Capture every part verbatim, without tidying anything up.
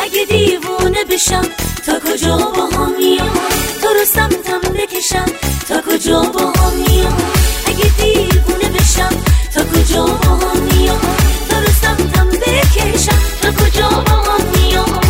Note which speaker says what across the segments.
Speaker 1: اگه دیوونه بشم تا کجا با هم میام، تو رو سمتم بکشم تا کجا با هم میام. اگه دیوونه بشم تا کجا با هم میام، تو رو سمتم بکشم تا کجا با هم میام.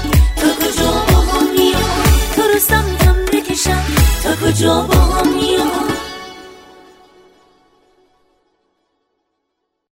Speaker 1: تا کجا با هم میام.